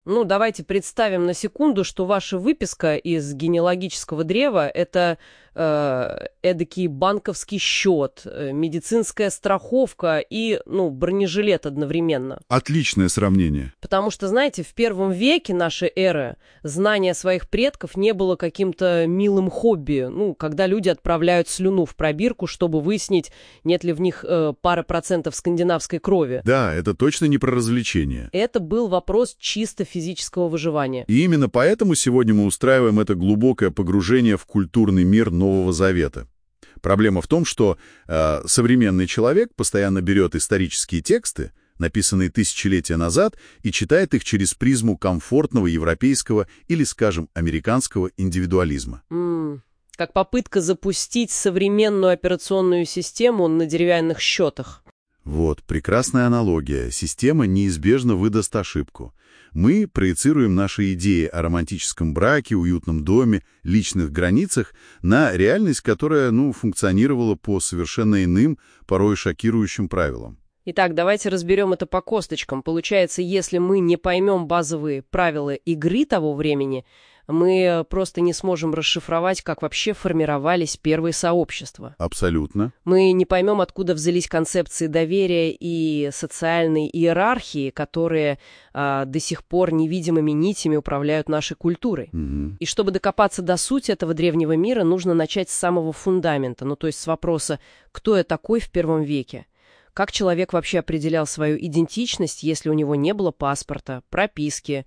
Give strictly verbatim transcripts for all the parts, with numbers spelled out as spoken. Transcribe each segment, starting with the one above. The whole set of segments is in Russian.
Ну, давайте представим на секунду, что ваша выписка из генеалогического древа — это э, эдакий банковский счет, э, медицинская страховка и, ну, бронежилет одновременно. Отличное сравнение. Потому что, знаете, в первом веке нашей эры знание своих предков не было каким-то милым хобби, ну, когда люди отправляют слюну в пробирку, чтобы выяснить, нет ли в них э, пары процентов скандинавской крови. Да, это точно не про развлечение. Это был вопрос чисто физического выживания. И именно поэтому сегодня мы устраиваем это глубокое погружение в культурный мир Нового Завета. Проблема в том, что э, современный человек постоянно берет исторические тексты, написанные тысячелетия назад, и читает их через призму комфортного европейского или, скажем, американского индивидуализма. Mm, как попытка запустить современную операционную систему на деревянных счетах. Вот, прекрасная аналогия. Система неизбежно выдаст ошибку. Мы проецируем наши идеи о романтическом браке, уютном доме, личных границах на реальность, которая, ну, функционировала по совершенно иным, порой шокирующим правилам. Итак, давайте разберем это по косточкам. Получается, если мы не поймем базовые правила игры того времени, мы просто не сможем расшифровать, как вообще формировались первые сообщества. Абсолютно. Мы не поймем, откуда взялись концепции доверия и социальной иерархии, которые а, до сих пор невидимыми нитями управляют нашей культурой. Угу. И чтобы докопаться до сути этого древнего мира, нужно начать с самого фундамента, ну то есть с вопроса, кто я такой в первом веке? Как человек вообще определял свою идентичность, если у него не было паспорта, прописки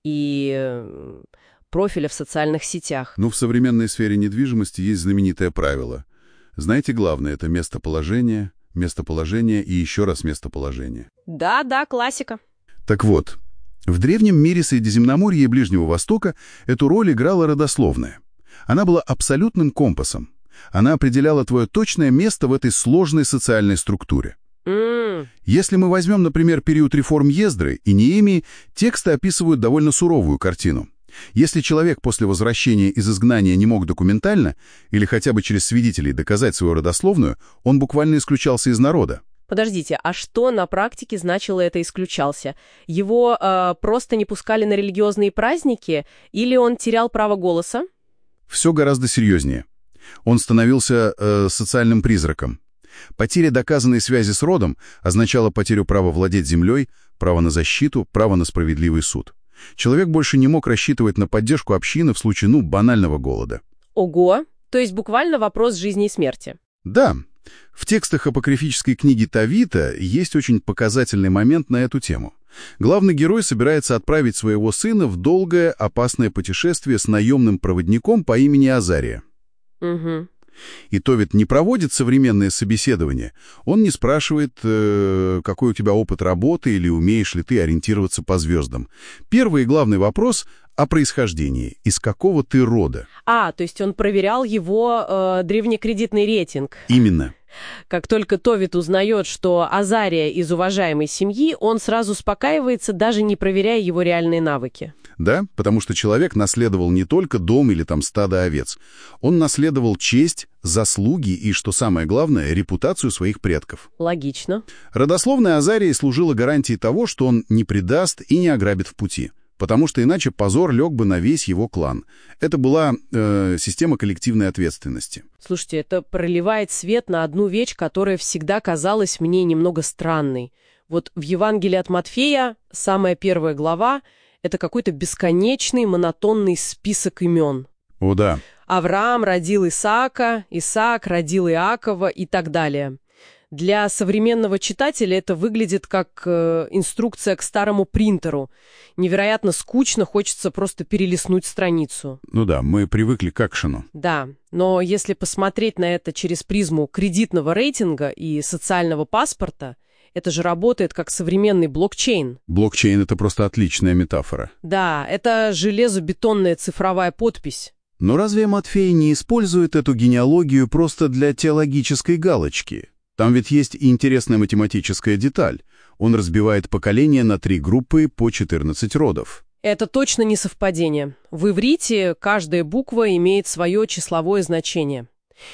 и профиля в социальных сетях? Ну, в современной сфере недвижимости есть знаменитое правило. Знаете, главное — это местоположение, местоположение и еще раз местоположение. Да-да, классика. Так вот, в древнем мире Средиземноморья и Ближнего Востока эту роль играла родословная. Она была абсолютным компасом. Она определяла твое точное место в этой сложной социальной структуре. Mm. Если мы возьмем, например, период реформ Ездры и Неемии, тексты описывают довольно суровую картину. Если человек после возвращения из изгнания не мог документально или хотя бы через свидетелей доказать свою родословную, он буквально исключался из народа. Подождите, а что на практике значило это «исключался»? Его э, просто не пускали на религиозные праздники или он терял право голоса? Все гораздо серьезнее. Он становился э, социальным призраком. Потеря доказанной связи с родом означала потерю права владеть землей, право на защиту, право на справедливый суд. Человек больше не мог рассчитывать на поддержку общины в случае, ну, банального голода. Ого! То есть буквально вопрос жизни и смерти. Да. В текстах апокрифической книги Тавита есть очень показательный момент на эту тему. Главный герой собирается отправить своего сына в долгое, опасное путешествие с наемным проводником по имени Азария. Угу. И Товит не проводит современное собеседование. Он не спрашивает, э, какой у тебя опыт работы или умеешь ли ты ориентироваться по звездам. Первый и главный вопрос о происхождении. Из какого ты рода? А, то есть он проверял его э, древнекредитный рейтинг. Именно. Как только Товит узнает, что Азария из уважаемой семьи, он сразу успокаивается, даже не проверяя его реальные навыки. Да, потому что человек наследовал не только дом или там стадо овец. Он наследовал честь, заслуги и, что самое главное, репутацию своих предков. Логично. Родословная Азарии служила гарантией того, что он не предаст и не ограбит в пути. Потому что иначе позор лег бы на весь его клан. Это была э, система коллективной ответственности. Слушайте, это проливает свет на одну вещь, которая всегда казалась мне немного странной. Вот в Евангелии от Матфея самая первая глава — это какой-то бесконечный монотонный список имен. О, да. Авраам родил Исаака, Исаак родил Иакова и так далее. Для современного читателя это выглядит как э, инструкция к старому принтеру. Невероятно скучно, хочется просто перелистнуть страницу. Ну да, мы привыкли к экшену. Да, но если посмотреть на это через призму кредитного рейтинга и социального паспорта, это же работает как современный блокчейн. Блокчейн — это просто отличная метафора. Да, это железобетонная цифровая подпись. Но разве Матфей не использует эту генеалогию просто для теологической галочки? Там ведь есть и интересная математическая деталь. Он разбивает поколение на три группы по четырнадцать родов. Это точно не совпадение. В иврите каждая буква имеет свое числовое значение.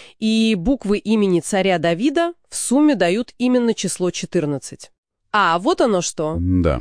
И буквы имени царя Давида в сумме дают именно число четырнадцать. А, вот оно что. Да.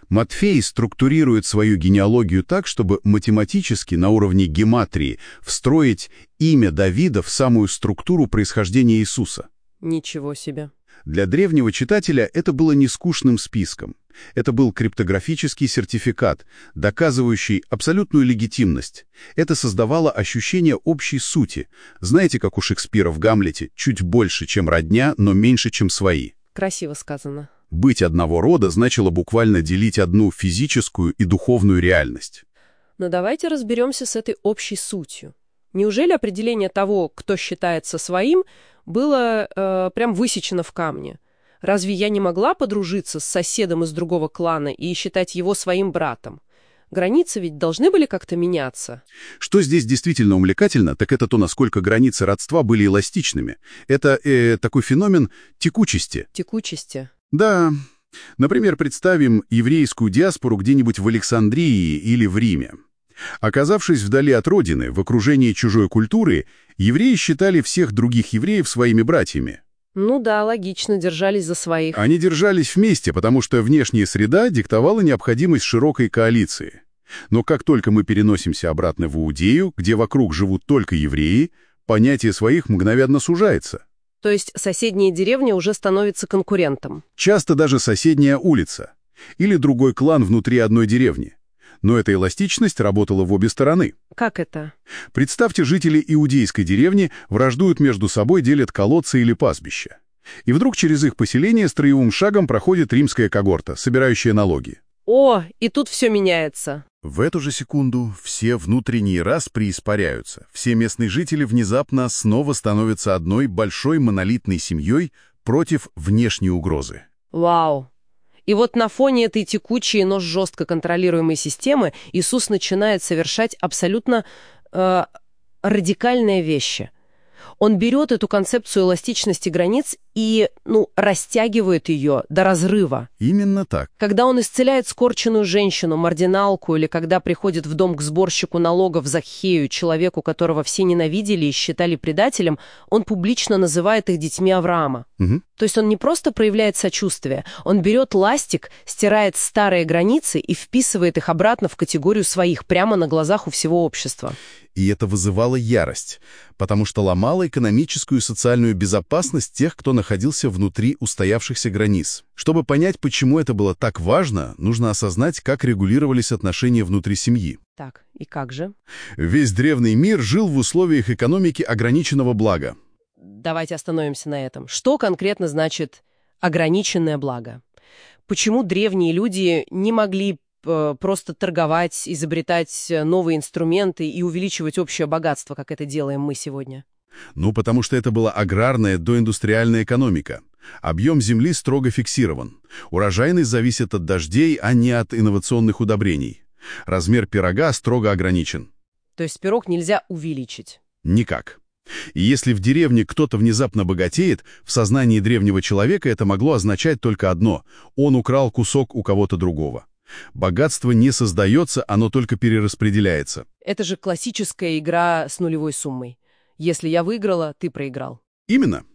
Матфей структурирует свою генеалогию так, чтобы математически на уровне гематрии встроить имя Давида в самую структуру происхождения Иисуса. Ничего себе. Для древнего читателя это было не скучным списком. Это был криптографический сертификат, доказывающий абсолютную легитимность. Это создавало ощущение общей сути. Знаете, как у Шекспира в «Гамлете», чуть больше, чем родня, но меньше, чем свои. Красиво сказано. Быть одного рода значило буквально делить одну физическую и духовную реальность. Но давайте разберемся с этой общей сутью. Неужели определение того, кто считается своим, было э, прям высечено в камне? Разве я не могла подружиться с соседом из другого клана и считать его своим братом? Границы ведь должны были как-то меняться. Что здесь действительно увлекательно, так это то, насколько границы родства были эластичными. Это э, такой феномен текучести. Текучести. Да. Например, представим еврейскую диаспору где-нибудь в Александрии или в Риме. Оказавшись вдали от родины, в окружении чужой культуры, евреи считали всех других евреев своими братьями. Ну да, логично, держались за своих. Они держались вместе, потому что внешняя среда диктовала необходимость широкой коалиции. Но как только мы переносимся обратно в Иудею, где вокруг живут только евреи, понятие своих мгновенно сужается. То есть соседняя деревня уже становится конкурентом. Часто даже соседняя улица. Или другой клан внутри одной деревни. Но эта эластичность работала в обе стороны. Как это? Представьте, жители иудейской деревни враждуют между собой, делят колодцы или пастбища. И вдруг через их поселение строевым шагом проходит римская когорта, собирающая налоги. О, и тут все меняется. В эту же секунду все внутренние распри испаряются. Все местные жители внезапно снова становятся одной большой монолитной семьей против внешней угрозы. Вау! И вот на фоне этой текучей, но жестко контролируемой системы Иисус начинает совершать абсолютно э, радикальные вещи. Он берет эту концепцию эластичности границ и, ну, растягивает ее до разрыва. Именно так. Когда он исцеляет скорченную женщину, маргиналку, или когда приходит в дом к сборщику налогов Захею, человеку, которого все ненавидели и считали предателем, он публично называет их детьми Авраама. Угу. То есть он не просто проявляет сочувствие, он берет ластик, стирает старые границы и вписывает их обратно в категорию своих, прямо на глазах у всего общества. И это вызывало ярость, потому что ломало экономическую и социальную безопасность тех, кто находился внутри устоявшихся границ. Чтобы понять, почему это было так важно, нужно осознать, как регулировались отношения внутри семьи. Так, и как же? Весь древний мир жил в условиях экономики ограниченного блага. Давайте остановимся на этом. Что конкретно значит ограниченное благо? Почему древние люди не могли просто торговать, изобретать новые инструменты и увеличивать общее богатство, как это делаем мы сегодня? Ну, потому что это была аграрная доиндустриальная экономика. Объем земли строго фиксирован. Урожайность зависит от дождей, а не от инновационных удобрений. Размер пирога строго ограничен. То есть пирог нельзя увеличить? Никак. И если в деревне кто-то внезапно богатеет, в сознании древнего человека это могло означать только одно – он украл кусок у кого-то другого. Богатство не создается, оно только перераспределяется. Это же классическая игра с нулевой суммой. Если я выиграла, ты проиграл. Именно.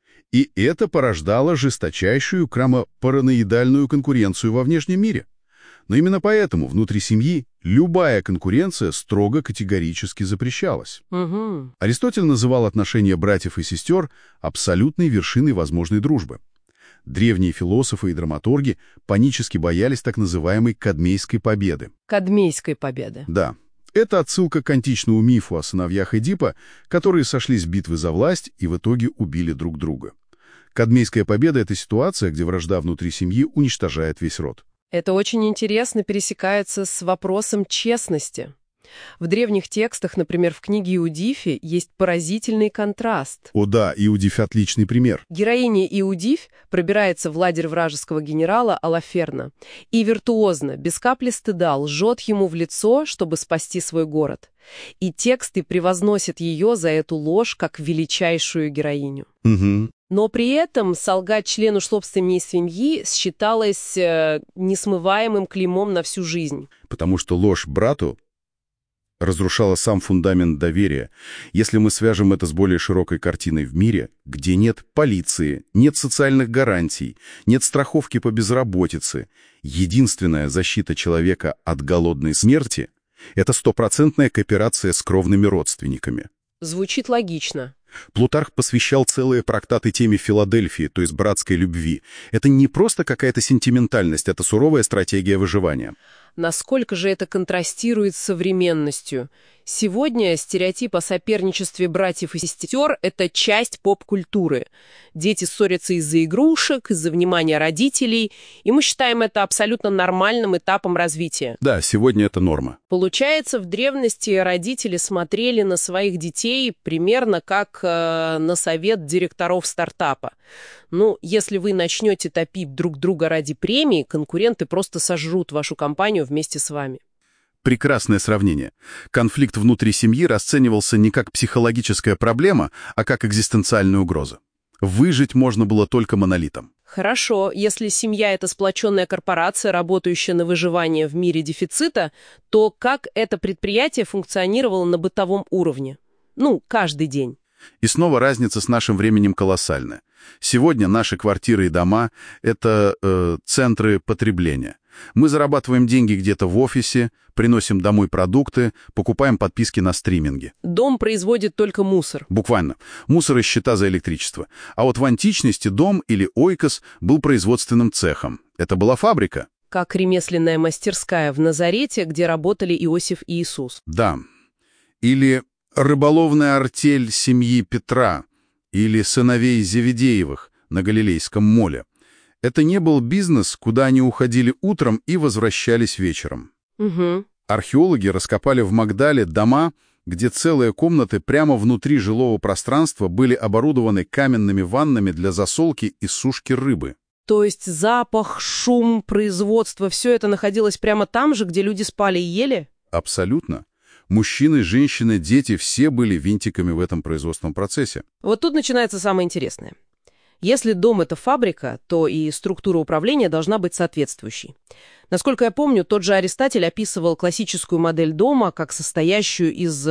И это порождало жесточайшую крамопараноидальную конкуренцию во внешнем мире. Но именно поэтому внутри семьи любая конкуренция строго категорически запрещалась. Угу. Аристотель называл отношения братьев и сестер абсолютной вершиной возможной дружбы. Древние философы и драматурги панически боялись так называемой Кадмейской победы. Кадмейской победы. Да. Это отсылка к античному мифу о сыновьях Эдипа, которые сошлись в битвы за власть и в итоге убили друг друга. Кадмейская победа — это ситуация, где вражда внутри семьи уничтожает весь род. Это очень интересно пересекается с вопросом честности. В древних текстах, например, в книге Иудифи, есть поразительный контраст. О да, Иудифь — отличный пример. Героиня Иудифь пробирается в лагерь вражеского генерала Алаферна и виртуозно, без капли стыда, лжет ему в лицо, чтобы спасти свой город. И тексты превозносят ее за эту ложь как величайшую героиню. Угу. Но при этом солгать члену собственной семьи считалось э, несмываемым клеймом на всю жизнь. Потому что ложь брату разрушало сам фундамент доверия. Если мы свяжем это с более широкой картиной в мире, где нет полиции, нет социальных гарантий, нет страховки по безработице, единственная защита человека от голодной смерти — это стопроцентная кооперация с кровными родственниками. Звучит логично. Плутарх посвящал целые трактаты теме Филадельфии, то есть братской любви. Это не просто какая-то сентиментальность, это суровая стратегия выживания. Насколько же это контрастирует с современностью? Сегодня стереотип о соперничестве братьев и сестер – это часть поп-культуры. Дети ссорятся из-за игрушек, из-за внимания родителей, и мы считаем это абсолютно нормальным этапом развития. Да, сегодня это норма. Получается, в древности родители смотрели на своих детей примерно как э, на совет директоров стартапа. Ну, если вы начнете топить друг друга ради премии, конкуренты просто сожрут вашу компанию вместе с вами. Прекрасное сравнение. Конфликт внутри семьи расценивался не как психологическая проблема, а как экзистенциальная угроза. Выжить можно было только монолитом. Хорошо, если семья — это сплоченная корпорация, работающая на выживание в мире дефицита, то как это предприятие функционировало на бытовом уровне? Ну, каждый день. И снова разница с нашим временем колоссальная. Сегодня наши квартиры и дома — это э, центры потребления. Мы зарабатываем деньги где-то в офисе, приносим домой продукты, покупаем подписки на стриминге. Дом производит только мусор. Буквально. Мусор и счета за электричество. А вот в античности дом или ойкос был производственным цехом. Это была фабрика. Как ремесленная мастерская в Назарете, где работали Иосиф и Иисус. Да. Или рыболовная артель семьи Петра. Или сыновей Зеведеевых на Галилейском моле. Это не был бизнес, куда они уходили утром и возвращались вечером. Угу. Археологи раскопали в Магдале дома, где целые комнаты прямо внутри жилого пространства были оборудованы каменными ваннами для засолки и сушки рыбы. То есть запах, шум, производство — все это находилось прямо там же, где люди спали и ели? Абсолютно. Мужчины, женщины, дети — все были винтиками в этом производственном процессе. Вот тут начинается самое интересное. Если дом — это фабрика, то и структура управления должна быть соответствующей. Насколько я помню, тот же Аристотель описывал классическую модель дома как состоящую из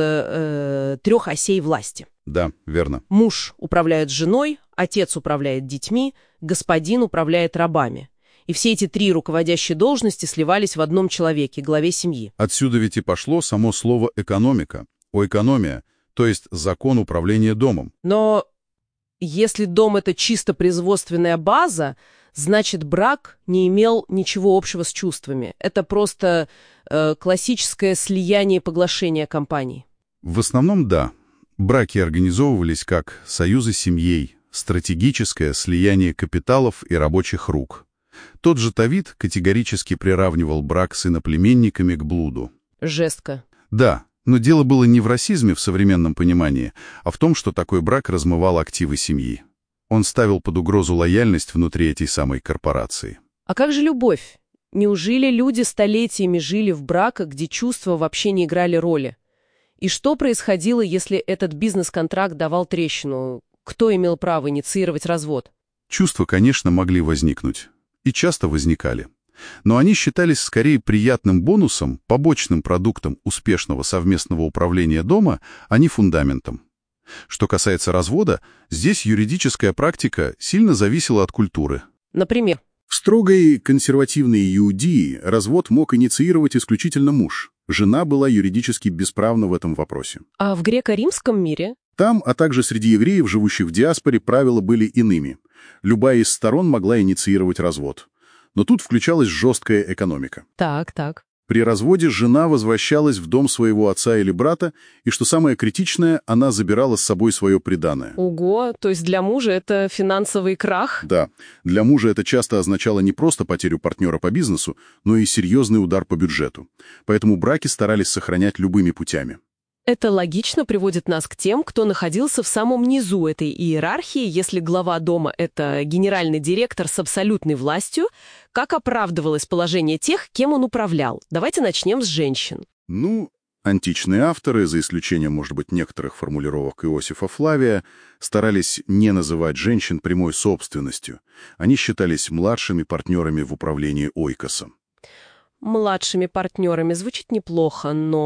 э, трех осей власти. Да, верно. Муж управляет женой, отец управляет детьми, господин управляет рабами. И все эти три руководящие должности сливались в одном человеке, главе семьи. Отсюда ведь и пошло само слово «экономика», «оэкономия», то есть закон управления домом. Но если дом — это чисто производственная база, значит, брак не имел ничего общего с чувствами. Это просто э, классическое слияние и поглощение компаний. В основном, да. Браки организовывались как союзы семьей, стратегическое слияние капиталов и рабочих рук. Тот же Товит категорически приравнивал брак с иноплеменниками к блуду. Жестко. Да, но дело было не в расизме в современном понимании, а в том, что такой брак размывал активы семьи. Он ставил под угрозу лояльность внутри этой самой корпорации. А как же любовь? Неужели люди столетиями жили в браках, где чувства вообще не играли роли? И что происходило, если этот бизнес-контракт давал трещину? Кто имел право инициировать развод? Чувства, конечно, могли возникнуть. И часто возникали. Но они считались скорее приятным бонусом, побочным продуктом успешного совместного управления дома, а не фундаментом. Что касается развода, здесь юридическая практика сильно зависела от культуры. Например? В строгой консервативной Иудее развод мог инициировать исключительно муж. Жена была юридически бесправна в этом вопросе. А в греко-римском мире? Там, а также среди евреев, живущих в диаспоре, правила были иными. Любая из сторон могла инициировать развод. Но тут включалась жесткая экономика. Так, так. При разводе жена возвращалась в дом своего отца или брата, и, что самое критичное, она забирала с собой свое приданое. Ого, то есть для мужа это финансовый крах? Да, для мужа это часто означало не просто потерю партнера по бизнесу, но и серьезный удар по бюджету. Поэтому браки старались сохранять любыми путями. Это логично приводит нас к тем, кто находился в самом низу этой иерархии. Если глава дома — это генеральный директор с абсолютной властью, как оправдывалось положение тех, кем он управлял? Давайте начнем с женщин. Ну, античные авторы, за исключением, может быть, некоторых формулировок Иосифа Флавия, старались не называть женщин прямой собственностью. Они считались младшими партнерами в управлении ойкосом. Младшими партнерами звучит неплохо, но...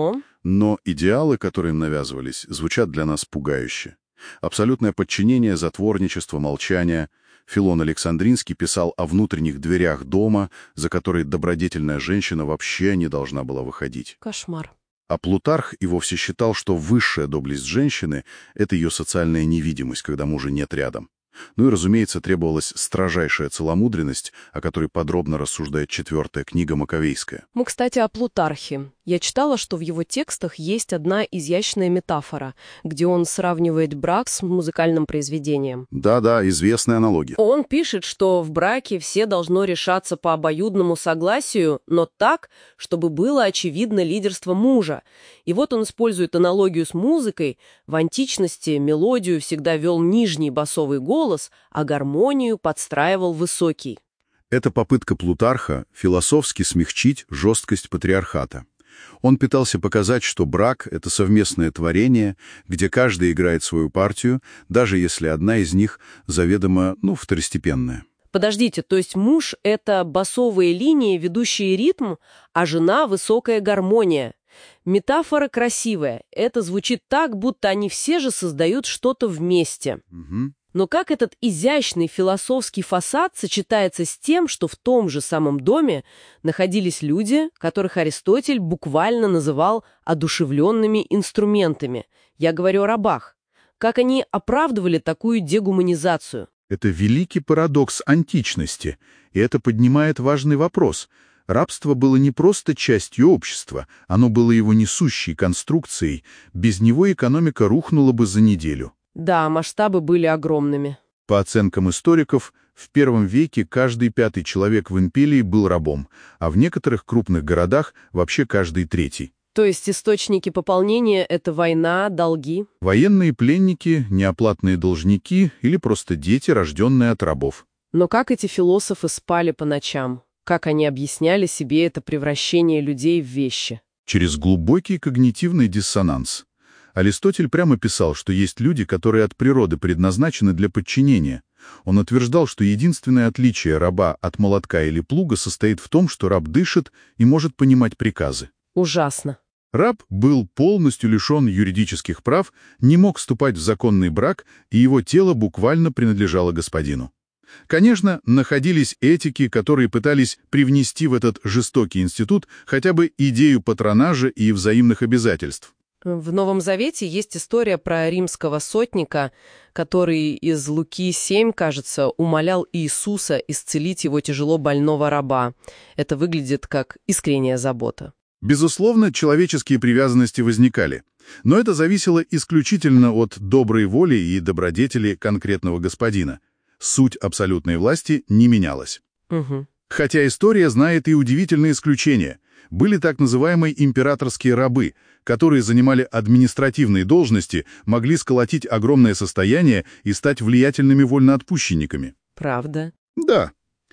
Но идеалы, которые им навязывались, звучат для нас пугающе. Абсолютное подчинение, затворничество, молчание. Филон Александринский писал о внутренних дверях дома, за которые добродетельная женщина вообще не должна была выходить. Кошмар. А Плутарх и вовсе считал, что высшая доблесть женщины — это ее социальная невидимость, когда мужа нет рядом. Ну и, разумеется, требовалась строжайшая целомудренность, о которой подробно рассуждает четвертая книга Маковейская. Мы, кстати, о Плутархе. Я читала, что в его текстах есть одна изящная метафора, где он сравнивает брак с музыкальным произведением. Да-да, известная аналогия. Он пишет, что в браке все должно решаться по обоюдному согласию, но так, чтобы было очевидно лидерство мужа. И вот он использует аналогию с музыкой. В античности мелодию всегда вел нижний басовый голос, а гармонию подстраивал высокий. Это попытка Плутарха философски смягчить жесткость патриархата. Он пытался показать, что брак — это совместное творение, где каждый играет свою партию, даже если одна из них заведомо, ну, второстепенная. Подождите, то есть муж — это басовые линии, ведущие ритм, а жена — высокая гармония. Метафора красивая. Это звучит так, будто они все же создают что-то вместе. Угу. Но как этот изящный философский фасад сочетается с тем, что в том же самом доме находились люди, которых Аристотель буквально называл одушевленными инструментами? Я говорю о рабах. Как они оправдывали такую дегуманизацию? Это великий парадокс античности, и это поднимает важный вопрос. Рабство было не просто частью общества, оно было его несущей конструкцией. Без него экономика рухнула бы за неделю. Да, масштабы были огромными. По оценкам историков, в первом веке каждый пятый человек в Импелии был рабом, а в некоторых крупных городах вообще каждый третий. То есть источники пополнения — это война, долги? Военные пленники, неоплатные должники или просто дети, рожденные от рабов. Но как эти философы спали по ночам? Как они объясняли себе это превращение людей в вещи? Через глубокий когнитивный диссонанс. Аристотель прямо писал, что есть люди, которые от природы предназначены для подчинения. Он утверждал, что единственное отличие раба от молотка или плуга состоит в том, что раб дышит и может понимать приказы. Ужасно. Раб был полностью лишен юридических прав, не мог вступать в законный брак, и его тело буквально принадлежало господину. Конечно, находились этики, которые пытались привнести в этот жестокий институт хотя бы идею патронажа и взаимных обязательств. В Новом Завете есть история про римского сотника, который из Луки семь, кажется, умолял Иисуса исцелить его тяжело больного раба. Это выглядит как искренняя забота. Безусловно, человеческие привязанности возникали, но это зависело исключительно от доброй воли и добродетели конкретного господина. Суть абсолютной власти не менялась. Угу. Хотя история знает и удивительные исключения. Были так называемые императорские рабы, которые занимали административные должности, могли сколотить огромное состояние и стать влиятельными вольноотпущенниками. Правда? Да.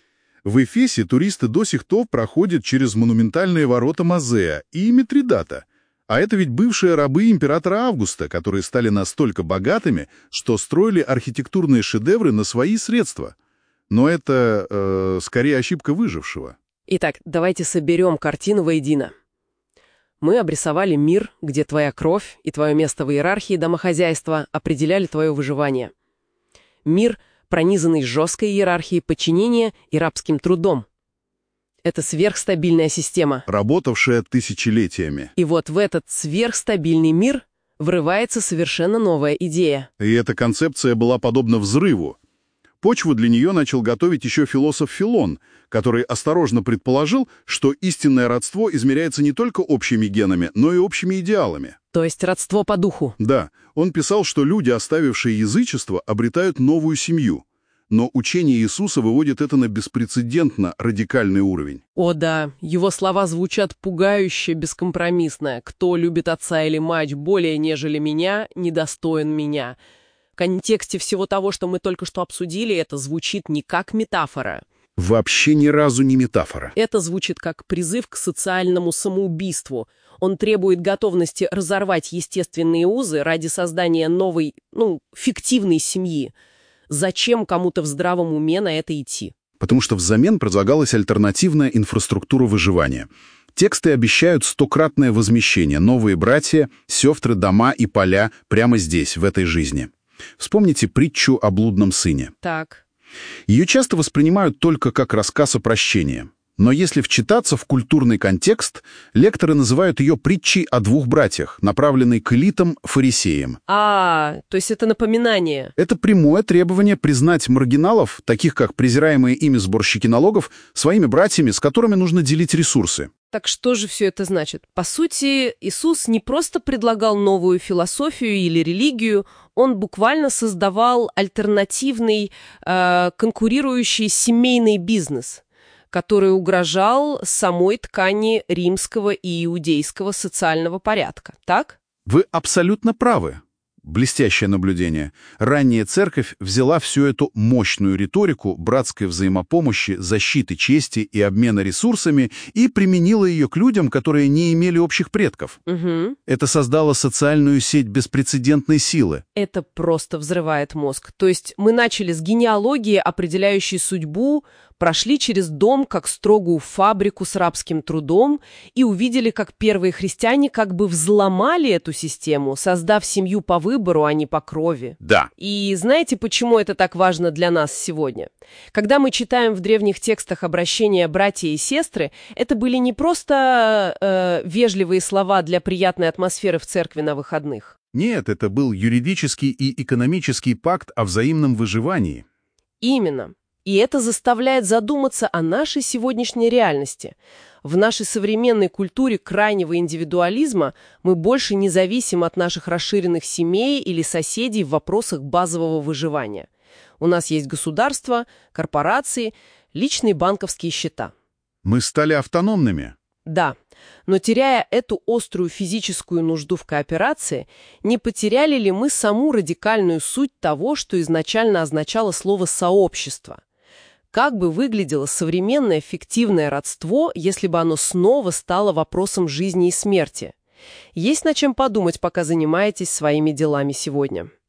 В Эфесе туристы до сих пор проходят через монументальные ворота Мазея и Митридата. А это ведь бывшие рабы императора Августа, которые стали настолько богатыми, что строили архитектурные шедевры на свои средства. Но это, э, скорее, ошибка выжившего. Итак, давайте соберем картину воедино. Мы обрисовали мир, где твоя кровь и твое место в иерархии домохозяйства определяли твое выживание. Мир, пронизанный жесткой иерархией подчинения и рабским трудом. Это сверхстабильная система. Работавшая тысячелетиями. И вот в этот сверхстабильный мир врывается совершенно новая идея. И эта концепция была подобна взрыву. Почву для нее начал готовить еще философ Филон, который осторожно предположил, что истинное родство измеряется не только общими генами, но и общими идеалами. То есть родство по духу. Да, он писал, что люди, оставившие язычество, обретают новую семью. Но учение Иисуса выводит это на беспрецедентно радикальный уровень. О да, его слова звучат пугающе бескомпромиссно. «Кто любит отца или мать более, нежели меня, недостоин меня». В контексте всего того, что мы только что обсудили, это звучит не как метафора. Вообще ни разу не метафора. Это звучит как призыв к социальному самоубийству. Он требует готовности разорвать естественные узы ради создания новой, ну, фиктивной семьи. Зачем кому-то в здравом уме на это идти? Потому что взамен предлагалась альтернативная инфраструктура выживания. Тексты обещают стократное возмещение, новые братья, сестры, дома и поля прямо здесь, в этой жизни. Вспомните притчу о блудном сыне. Так. Ее часто воспринимают только как рассказ о прощении. Но если вчитаться в культурный контекст, лекторы называют ее притчей о двух братьях, направленной к элитам-фарисеям. А, то есть это напоминание. Это прямое требование признать маргиналов, таких как презираемые ими сборщики налогов, своими братьями, с которыми нужно делить ресурсы. Так что же все это значит? По сути, Иисус не просто предлагал новую философию или религию, он буквально создавал альтернативный, э, конкурирующий семейный бизнес, который угрожал самой ткани римского и иудейского социального порядка. Так? Вы абсолютно правы. Блестящее наблюдение. Ранняя церковь взяла всю эту мощную риторику братской взаимопомощи, защиты чести и обмена ресурсами и применила ее к людям, которые не имели общих предков. Угу. Это создало социальную сеть беспрецедентной силы. Это просто взрывает мозг. То есть мы начали с генеалогии, определяющей судьбу, прошли через дом как строгую фабрику с рабским трудом и увидели, как первые христиане как бы взломали эту систему, создав семью по выбору, а не по крови. Да. И знаете, почему это так важно для нас сегодня? Когда мы читаем в древних текстах обращения братья и сестры, это были не просто э, вежливые слова для приятной атмосферы в церкви на выходных. Нет, это был юридический и экономический пакт о взаимном выживании. Именно. И это заставляет задуматься о нашей сегодняшней реальности. В нашей современной культуре крайнего индивидуализма мы больше не зависим от наших расширенных семей или соседей в вопросах базового выживания. У нас есть государство, корпорации, личные банковские счета. Мы стали автономными. Да, но теряя эту острую физическую нужду в кооперации, не потеряли ли мы саму радикальную суть того, что изначально означало слово «сообщество»? Как бы выглядело современное фиктивное родство, если бы оно снова стало вопросом жизни и смерти? Есть над чем подумать, пока занимаетесь своими делами сегодня.